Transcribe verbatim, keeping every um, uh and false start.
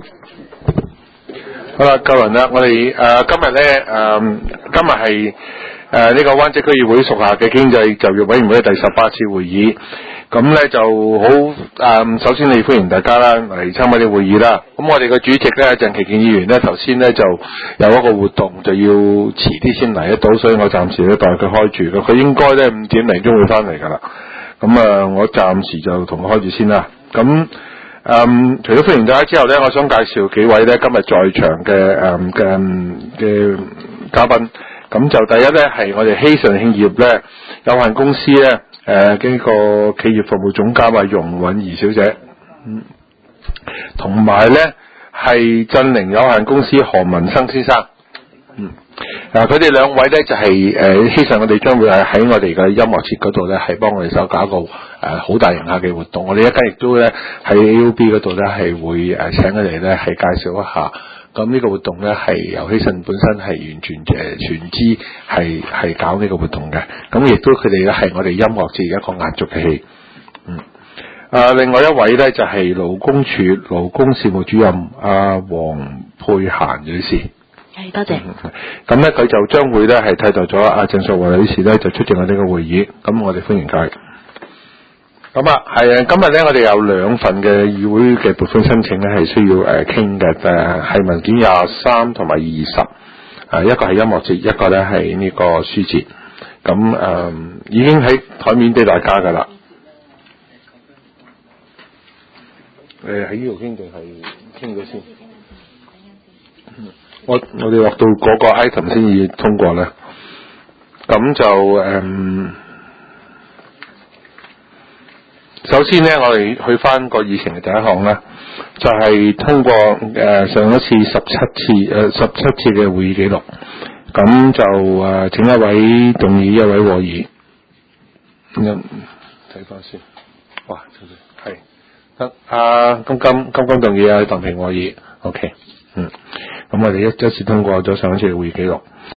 好啦，夠人啦，我哋誒、呃、今日咧誒今日係誒呢個灣仔區議會屬下嘅經濟就業委員會第十八次會議，咁咧就好誒、呃，首先你歡迎大家啦嚟參加呢個會議啦。咁我哋嘅主席咧鄭其健議員咧頭先咧就有一個活動就要遲啲先嚟得到，所以我暫時咧代佢開住嘅，佢應該咧五點零鐘會翻嚟㗎啦。咁啊，我暫時就同佢開住先啦。咁嗯，除咗歡迎大家之後咧，我想介紹幾位咧今日在場嘅誒嘅嘅嘉賓。咁就第一咧係我哋希慎興業咧有限公司咧誒嘅個企業服務總監啊容韻儀小姐，嗯，同埋咧係振寧有限公司何文生先生，嗯。嗱，佢哋兩位咧就係誒希慎，我哋將會係喺我哋嘅音樂節嗰度咧，係幫我哋手搞一個誒好、呃、大型下嘅活動。我哋一間亦都咧喺 A O B 嗰度咧係會誒請佢哋咧係介紹一下。咁呢個活動咧係由希慎本身係完全誒、呃、全資係係搞呢個活動嘅。咁亦都佢哋咧係我哋音樂節一個壓軸嘅戲。嗯。啊，另外一位咧就係、是、勞工處勞工事務主任阿黃佩嫻女士。 係，多謝。 咁咧，佢就將會咧係替代咗阿鄭淑華女士咧，就出席我呢個會議。咁我哋歡迎佢。咁啊，係啊，今日咧我哋有兩份嘅議會嘅撥款申請咧，係需要誒傾嘅。誒係文件廿三同埋二十。誒一個係音樂節，一個咧係呢個書節。咁誒、呃、已經喺台面俾大家㗎啦。誒喺呢度傾定係傾咗先？我我哋落到嗰個 item 先至通過咧，咁就誒、嗯，首先咧，我哋去翻個議程嘅第一項咧，就係、是、通過誒、呃、上一次十七次誒十七次嘅會議記錄，咁就誒、呃、請一位動議，一位和議，咁睇翻先，哇，係得阿金金金金動議啊，鄧平和議 ，OK， 嗯。咁我哋一一次通過咗上一次嘅會議記錄。